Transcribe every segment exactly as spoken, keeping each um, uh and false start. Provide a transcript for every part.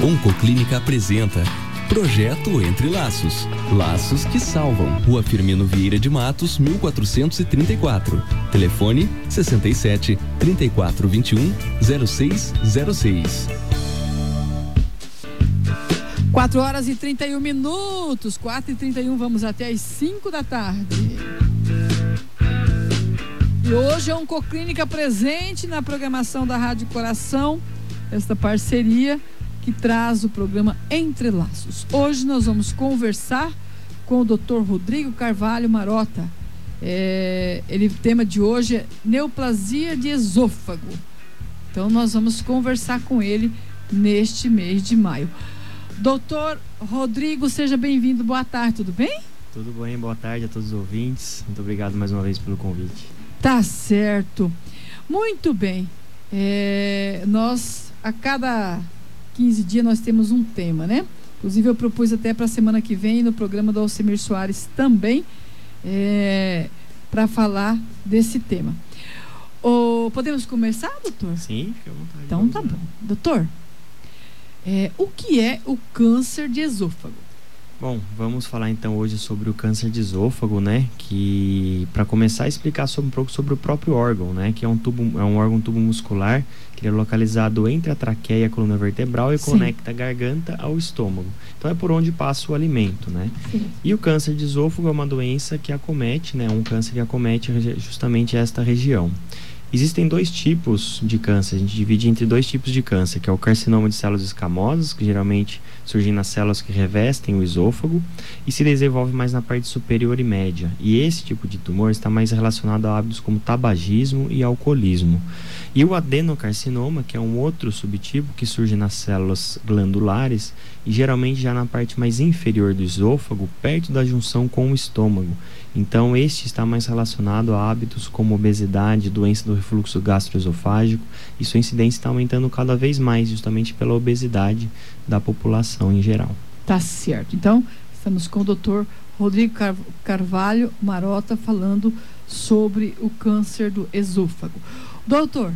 Oncoclínica apresenta Projeto Entre Laços. Laços que salvam. Rua Firmino Vieira de Matos, mil quatrocentos e trinta e quatro. Telefone sessenta e sete, trinta e quatro, vinte e um, zero seis zero seis. quatro horas e trinta e um minutos. quatro e trinta e um, vamos até às cinco da tarde. E hoje é Oncoclínica presente na programação da Rádio Coração, esta parceria que traz o programa Entre Laços. Hoje nós vamos conversar com o doutor Rodrigo Carvalho Marota. É, ele, o tema de hoje é neoplasia de esôfago. Então nós vamos conversar com ele neste mês de maio. Doutor Rodrigo, seja bem-vindo. Boa tarde, tudo bem? Tudo bem, boa tarde a todos os ouvintes. Muito obrigado mais uma vez pelo convite. Tá certo. Muito bem. É, nós, a cada quinze dias, nós temos um tema, né? Inclusive, eu propus até para a semana que vem, no programa do Alcemir Soares também, é, para falar desse tema. Oh, podemos começar, doutor? Sim, fique à vontade. Então tá bom. Doutor, é, o que é o câncer de esôfago? Bom, vamos falar então hoje sobre o câncer de esôfago, né? Que, para começar a explicar sobre, um pouco sobre o próprio órgão, né? Que é um tubo, é um órgão tubo muscular que é localizado entre a traqueia e a coluna vertebral e Sim. conecta a garganta ao estômago. Então é por onde passa o alimento, né? Sim. E o câncer de esôfago é uma doença que acomete, né? Um câncer que acomete justamente esta região. Existem dois tipos de câncer, a gente divide entre dois tipos de câncer, que é o carcinoma de células escamosas, que geralmente surgem nas células que revestem o esôfago e se desenvolve mais na parte superior e média. E esse tipo de tumor está mais relacionado a hábitos como tabagismo e alcoolismo. E o adenocarcinoma, que é um outro subtipo que surge nas células glandulares e geralmente já na parte mais inferior do esôfago, perto da junção com o estômago. Então este está mais relacionado a hábitos como obesidade, doença do refluxo gastroesofágico, e sua incidência está aumentando cada vez mais justamente pela obesidade da população em geral. Tá certo. Então, estamos com o doutor Rodrigo Car- Carvalho Marota falando sobre o câncer do esôfago. Doutor,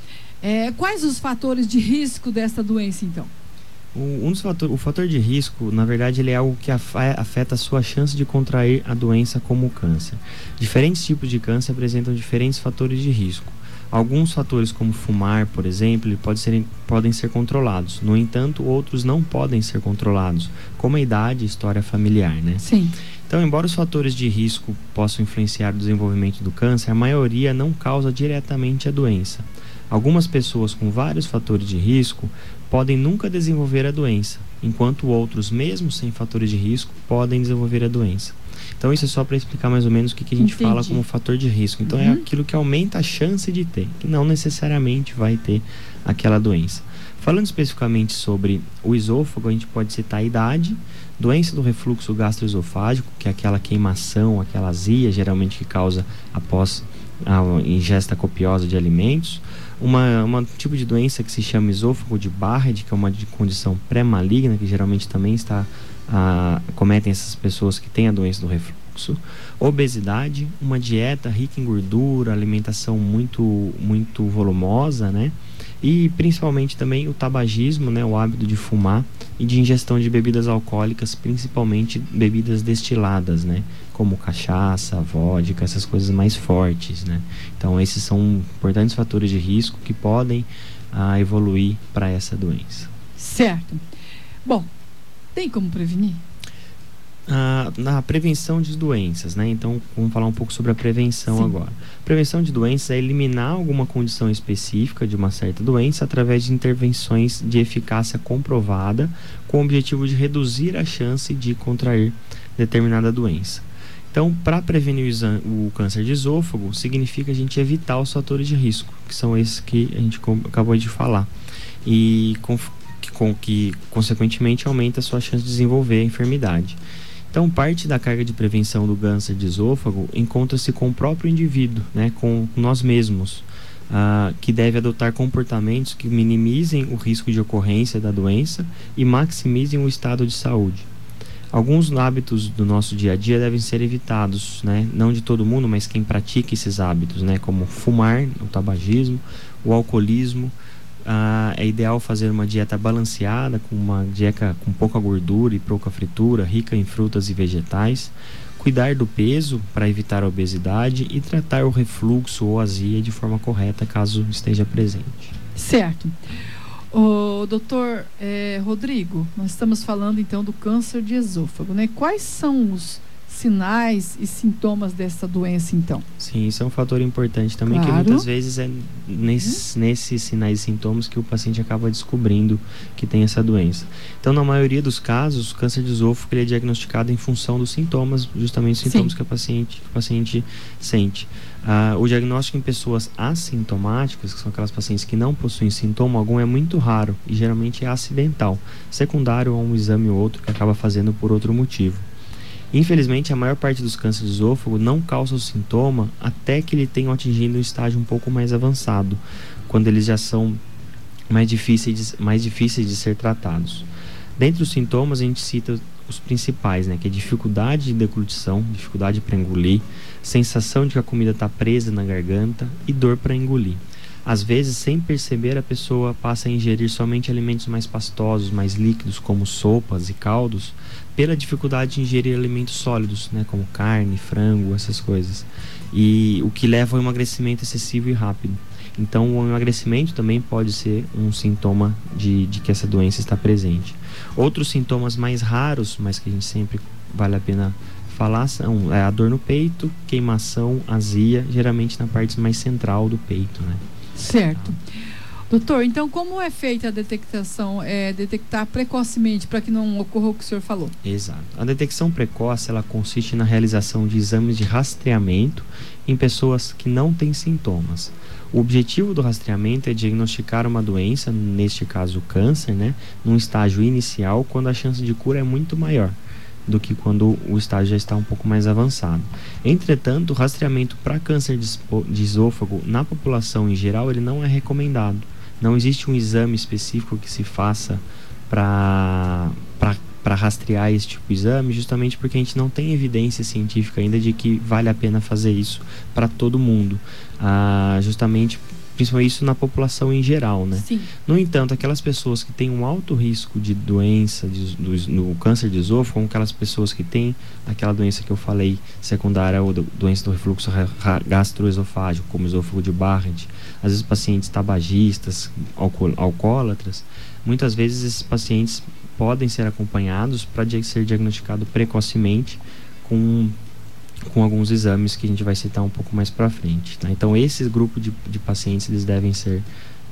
é, quais os fatores de risco dessa doença, então? O, um dos fator, o fator de risco, na verdade, ele é algo que afeta a sua chance de contrair a doença como o câncer. Diferentes tipos de câncer apresentam diferentes fatores de risco. Alguns fatores, como fumar, por exemplo, pode ser, podem ser controlados. No entanto, outros não podem ser controlados, como a idade e história familiar, né? Sim. Então, embora os fatores de risco possam influenciar o desenvolvimento do câncer, a maioria não causa diretamente a doença. Algumas pessoas com vários fatores de risco podem nunca desenvolver a doença, enquanto outros, mesmo sem fatores de risco, podem desenvolver a doença. Então isso é só para explicar mais ou menos o que, que a gente Entendi. fala como fator de risco. Então uhum. é aquilo que aumenta a chance de ter, que não necessariamente vai ter aquela doença. Falando especificamente sobre o esôfago, a gente pode citar a idade, doença do refluxo gastroesofágico, que é aquela queimação, aquela azia, geralmente que causa após a ingesta copiosa de alimentos. Uma, uma tipo de doença que se chama esôfago de Barrett, que é uma de condição pré-maligna, que geralmente também está, ah, cometem essas pessoas que têm a doença do refluxo. Obesidade, uma dieta rica em gordura, alimentação muito, muito volumosa, né? E principalmente também o tabagismo, né? O hábito de fumar e de ingestão de bebidas alcoólicas, principalmente bebidas destiladas, né? Como cachaça, vodka, essas coisas mais fortes, né? Então esses são importantes fatores de risco que podem ah, evoluir para essa doença. Certo. Bom, tem como prevenir? Ah, na prevenção de doenças, né? Então vamos falar um pouco sobre a prevenção Sim. agora. Prevenção de doenças é eliminar alguma condição específica de uma certa doença através de intervenções de eficácia comprovada, com o objetivo de reduzir a chance de contrair determinada doença. Então, para prevenir o câncer de esôfago, significa a gente evitar os fatores de risco, que são esses que a gente acabou de falar, e com, com que, consequentemente, aumenta a sua chance de desenvolver a enfermidade. Então, parte da carga de prevenção do câncer de esôfago encontra-se com o próprio indivíduo, né, com nós mesmos, ah, que deve adotar comportamentos que minimizem o risco de ocorrência da doença e maximizem o estado de saúde. Alguns hábitos do nosso dia a dia devem ser evitados, né? Não de todo mundo, mas quem pratica esses hábitos, né? Como fumar, o tabagismo, o alcoolismo, ah, é ideal fazer uma dieta balanceada, com uma dieta com pouca gordura e pouca fritura, rica em frutas e vegetais, cuidar do peso para evitar a obesidade e tratar o refluxo ou azia de forma correta, caso esteja presente. Certo. O doutor eh, Rodrigo, nós estamos falando então do câncer de esôfago, né? Quais são os sinais e sintomas dessa doença, então? Sim, isso é um fator importante também, Claro. que muitas vezes é nesses, uhum. nesses sinais e sintomas que o paciente acaba descobrindo que tem essa doença. Então, na maioria dos casos, o câncer de esôfago ele é diagnosticado em função dos sintomas, justamente os sintomas que, a paciente, que o paciente sente. Ah, o diagnóstico em pessoas assintomáticas, que são aquelas pacientes que não possuem sintoma algum, é muito raro e geralmente é acidental, secundário a um exame ou outro que acaba fazendo por outro motivo. Infelizmente, a maior parte dos cânceres de esôfago não causa o sintoma até que ele tenha atingido um estágio um pouco mais avançado, quando eles já são mais difíceis de, mais difíceis de ser tratados. Dentre os sintomas, a gente cita os principais, né, que é dificuldade de deglutição, dificuldade para engolir, sensação de que a comida está presa na garganta e dor para engolir. Às vezes, sem perceber, a pessoa passa a ingerir somente alimentos mais pastosos, mais líquidos, como sopas e caldos, pela dificuldade de ingerir alimentos sólidos, né, como carne, frango, essas coisas. E o que leva ao emagrecimento excessivo e rápido. Então, o emagrecimento também pode ser um sintoma de, de que essa doença está presente. Outros sintomas mais raros, mas que a gente sempre vale a pena falar, são é, a dor no peito, queimação, azia, geralmente na parte mais central do peito, né? Certo. Doutor, então como é feita a detectação, é, detectar precocemente para que não ocorra o que o senhor falou? Exato. A detecção precoce, ela consiste na realização de exames de rastreamento em pessoas que não têm sintomas. O objetivo do rastreamento é diagnosticar uma doença, neste caso o câncer, né, num estágio inicial, quando a chance de cura é muito maior do que quando o estágio já está um pouco mais avançado. Entretanto, o rastreamento para câncer de esôfago na população em geral, ele não é recomendado. Não existe um exame específico que se faça para para rastrear esse tipo de exame, justamente porque a gente não tem evidência científica ainda de que vale a pena fazer isso para todo mundo. Ah, justamente principalmente isso na população em geral, né? Sim. No entanto, aquelas pessoas que têm um alto risco de doença, de, do, no câncer de esôfago, como aquelas pessoas que têm aquela doença que eu falei, secundária ou do, doença do refluxo gastroesofágico, como esôfago de Barrett, às vezes pacientes tabagistas, alcool, alcoólatras, muitas vezes esses pacientes podem ser acompanhados para ser diagnosticado precocemente com com alguns exames que a gente vai citar um pouco mais para frente, tá? Então, esse grupo de, de pacientes, eles devem ser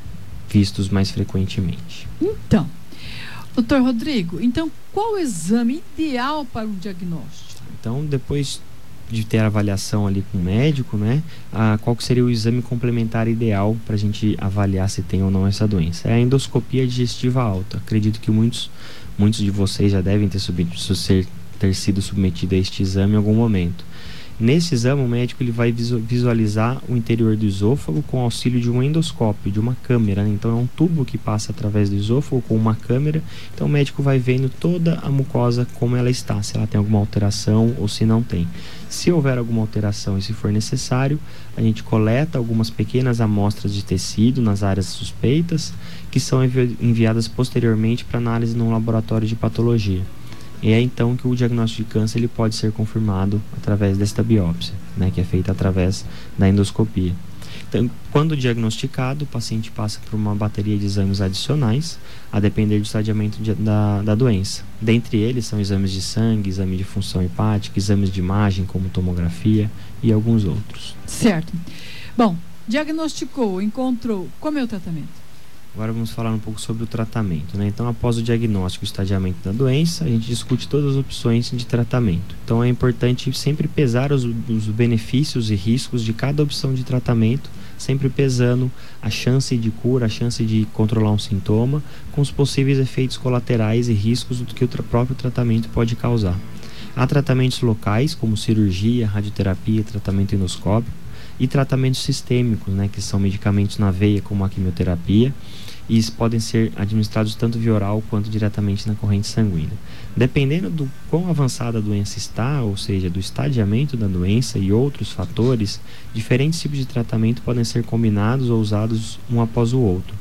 vistos mais frequentemente. Então, doutor Rodrigo, então qual o exame ideal para o diagnóstico? Então, depois de ter a avaliação ali com o médico, né, a, qual que seria o exame complementar ideal para a gente avaliar se tem ou não essa doença? É a endoscopia digestiva alta. Acredito que muitos, muitos de vocês já devem ter, sub, ser, ter sido submetido a este exame em algum momento. Nesse exame, o médico ele vai visualizar o interior do esôfago com auxílio de um endoscópio, de uma câmera, né? Então é um tubo que passa através do esôfago com uma câmera. Então o médico vai vendo toda a mucosa como ela está, se ela tem alguma alteração ou se não tem. Se houver alguma alteração e se for necessário, a gente coleta algumas pequenas amostras de tecido nas áreas suspeitas, que são envi- enviadas posteriormente para análise no laboratório de patologia. E é então que o diagnóstico de câncer ele pode ser confirmado através desta biópsia, né, que é feita através da endoscopia. Então, quando diagnosticado, o paciente passa por uma bateria de exames adicionais, a depender do estadiamento de, da, da doença. Dentre eles são exames de sangue, exame de função hepática, exames de imagem como tomografia e alguns outros. Certo. Bom, diagnosticou, encontrou, como é o tratamento? Agora vamos falar um pouco sobre o tratamento, né? Então, após o diagnóstico e o estadiamento da doença, a gente discute todas as opções de tratamento. Então, é importante sempre pesar os, os benefícios e riscos de cada opção de tratamento, sempre pesando a chance de cura, a chance de controlar um sintoma, com os possíveis efeitos colaterais e riscos do que o tra- próprio tratamento pode causar. Há tratamentos locais, como cirurgia, radioterapia, tratamento endoscópico, e tratamentos sistêmicos, né, que são medicamentos na veia, como a quimioterapia, e podem ser administrados tanto via oral quanto diretamente na corrente sanguínea. Dependendo do quão avançada a doença está, ou seja, do estadiamento da doença e outros fatores, diferentes tipos de tratamento podem ser combinados ou usados um após o outro.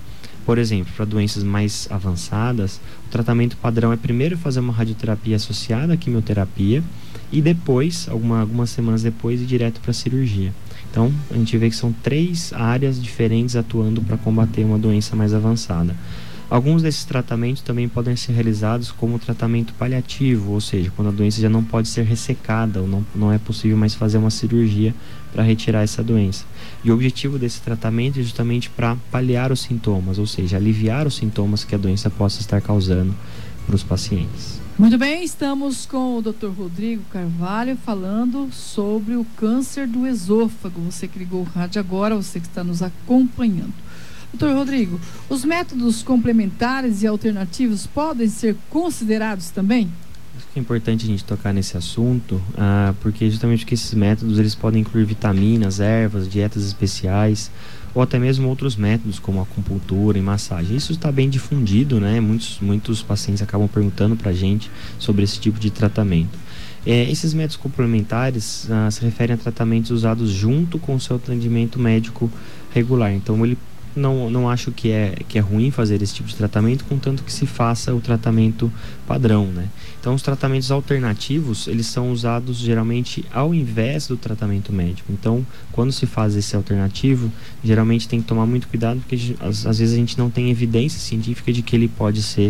Por exemplo, para doenças mais avançadas, o tratamento padrão é primeiro fazer uma radioterapia associada à quimioterapia e depois, alguma, algumas semanas depois, ir direto para a cirurgia. Então, a gente vê que são três áreas diferentes atuando para combater uma doença mais avançada. Alguns desses tratamentos também podem ser realizados como tratamento paliativo, ou seja, quando a doença já não pode ser ressecada ou não, não é possível mais fazer uma cirurgia para retirar essa doença. E o objetivo desse tratamento é justamente para paliar os sintomas, ou seja, aliviar os sintomas que a doença possa estar causando para os pacientes. Muito bem, estamos com o doutor Rodrigo Carvalho falando sobre o câncer do esôfago. Você que ligou o rádio agora, você que está nos acompanhando. doutor Rodrigo, os métodos complementares e alternativos podem ser considerados também? Acho que é importante a gente tocar nesse assunto, ah, porque justamente porque esses métodos eles podem incluir vitaminas, ervas, dietas especiais, ou até mesmo outros métodos como acupuntura e massagem. Isso está bem difundido, né? Muitos, muitos pacientes acabam perguntando para a gente sobre esse tipo de tratamento. É, esses métodos complementares ah, se referem a tratamentos usados junto com o seu atendimento médico regular. Então, ele Não, não acho que é, que é ruim fazer esse tipo de tratamento, contanto que se faça o tratamento padrão, né? Então, os tratamentos alternativos, eles são usados geralmente ao invés do tratamento médico. Então, quando se faz esse alternativo, geralmente tem que tomar muito cuidado, porque às, às vezes a gente não tem evidência científica de que ele pode ser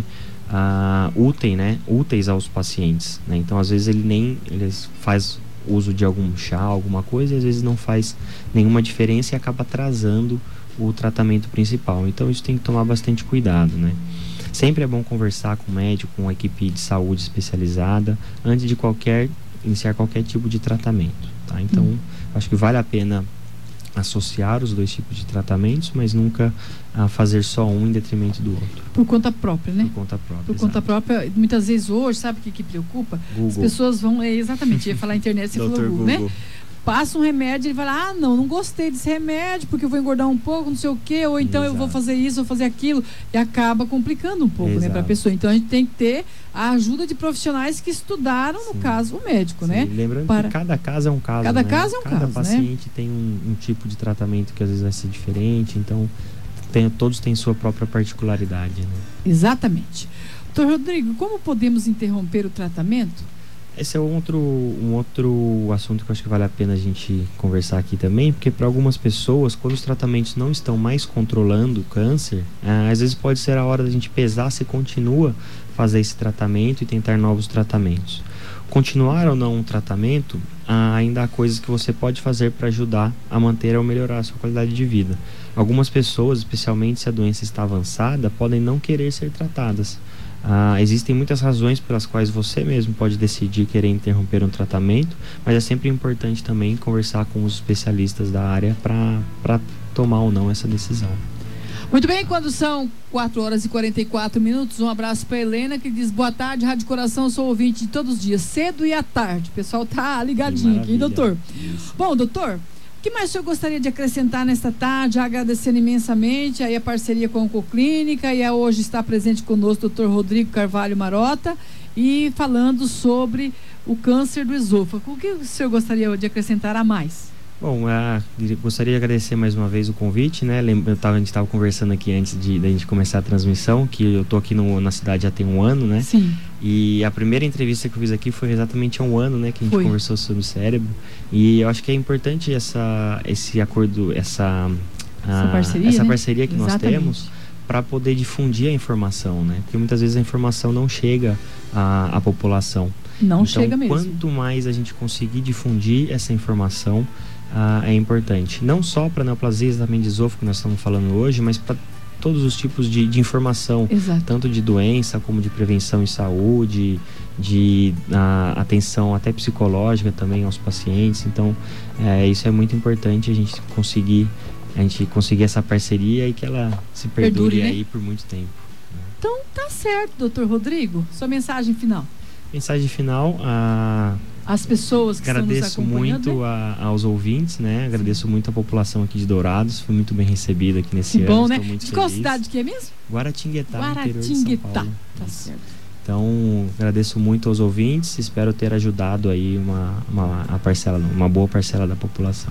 ah, útil, né? úteis aos pacientes, né? Então, às vezes ele nem ele faz uso de algum chá, alguma coisa, e às vezes não faz nenhuma diferença e acaba atrasando o tratamento principal. Então isso tem que tomar bastante cuidado, né? Sempre é bom conversar com o médico, com a equipe de saúde especializada antes de qualquer iniciar qualquer tipo de tratamento, tá? Então hum. acho que vale a pena associar os dois tipos de tratamentos, mas nunca ah, fazer só um em detrimento do outro. Por conta própria, né? Por conta própria. Por exato. conta própria. Muitas vezes hoje, sabe o que, que preocupa? Google. As pessoas vão, é, exatamente, ia falar internet, você falou Google, Google, né? Passa um remédio, ele vai lá, ah, não, não gostei desse remédio, porque eu vou engordar um pouco, não sei o quê, ou então Exato. eu vou fazer isso, vou fazer aquilo, e acaba complicando um pouco, Exato. né, para a pessoa. Então a gente tem que ter a ajuda de profissionais que estudaram, Sim. no caso, o médico, Sim. né? Lembrando para... que cada caso é um caso, Cada né? caso é um cada caso, paciente né? tem um, um tipo de tratamento que às vezes vai ser diferente, então tem, todos têm sua própria particularidade, né? Exatamente. doutor Rodrigo, como podemos interromper o tratamento? Esse é um outro, um outro assunto que eu acho que vale a pena a gente conversar aqui também, porque para algumas pessoas, quando os tratamentos não estão mais controlando o câncer, ah, às vezes pode ser a hora da gente pesar se continua fazer esse tratamento e tentar novos tratamentos. Continuar ou não um tratamento, ah, ainda há coisas que você pode fazer para ajudar a manter ou melhorar a sua qualidade de vida. Algumas pessoas, especialmente se a doença está avançada, podem não querer ser tratadas. Ah, existem muitas razões pelas quais você mesmo pode decidir querer interromper um tratamento, mas é sempre importante também conversar com os especialistas da área para tomar ou não essa decisão. Muito bem, quando são quatro horas e quarenta e quatro minutos, um abraço para Helena, que diz: boa tarde, Rádio Coração, sou ouvinte de todos os dias, cedo e à tarde. O pessoal tá ligadinho aqui, doutor. Isso. Bom, doutor, o que mais o senhor gostaria de acrescentar nesta tarde, agradecendo imensamente aí a parceria com a Oncoclínica, e hoje está presente conosco o doutor Rodrigo Carvalho Marota, e falando sobre o câncer do esôfago. O que o senhor gostaria de acrescentar a mais? Bom, uh, gostaria de agradecer mais uma vez o convite, né? Lembra, eu tava, a gente estava conversando aqui antes de, de a gente começar a transmissão, que eu tô aqui no, na cidade já tem um ano, né? Sim. E a primeira entrevista que eu fiz aqui foi exatamente há um ano, né? Que a gente foi. conversou sobre o cérebro. E eu acho que é importante essa, esse acordo, essa, essa a, parceria, essa né? parceria que Exatamente. nós temos para poder difundir a informação, né? Porque muitas vezes a informação não chega à, à população. Não então, chega mesmo. Quanto mais a gente conseguir difundir essa informação, Ah, é importante, não só para neoplasia também de esôfago que nós estamos falando hoje, mas para todos os tipos de, de informação, Exato. tanto de doença como de prevenção em saúde, de ah, atenção até psicológica também aos pacientes. Então é, isso é muito importante, a gente conseguir a gente conseguir essa parceria e que ela se perdure, perdure aí, né? Por muito tempo. Então tá certo, doutor Rodrigo, sua mensagem final. Mensagem final, a as pessoas que agradeço estão nos acompanhando, muito né? a, aos ouvintes, né? Agradeço Sim. muito a população aqui de Dourados, fui muito bem recebida aqui nesse que ano. Bom, né? Muito de qual feliz. cidade que é mesmo? Guaratinguetá, Guaratinguetá, interior de São Paulo. Tá certo. Então, agradeço muito aos ouvintes, espero ter ajudado aí uma, uma, a parcela, uma boa parcela da população.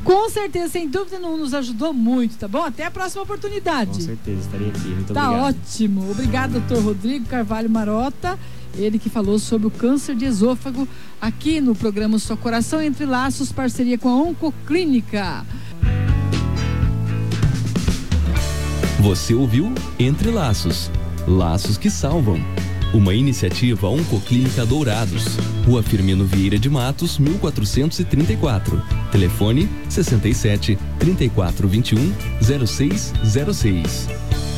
Com certeza, sem dúvida, não nos ajudou muito, tá bom? Até a próxima oportunidade. Com certeza, estarei aqui. Muito tá obrigado. Ótimo. Obrigado, doutor Rodrigo Carvalho Marota. Ele que falou sobre o câncer de esôfago aqui no programa Só Coração Entre Laços, parceria com a Oncoclínica. Você ouviu Entre Laços, Laços que Salvam. Uma iniciativa Oncoclínica Dourados, Rua Firmino Vieira de Matos, mil quatrocentos e trinta e quatro. Telefone sessenta e sete, trinta e quatro, vinte e um, zero seis zero seis.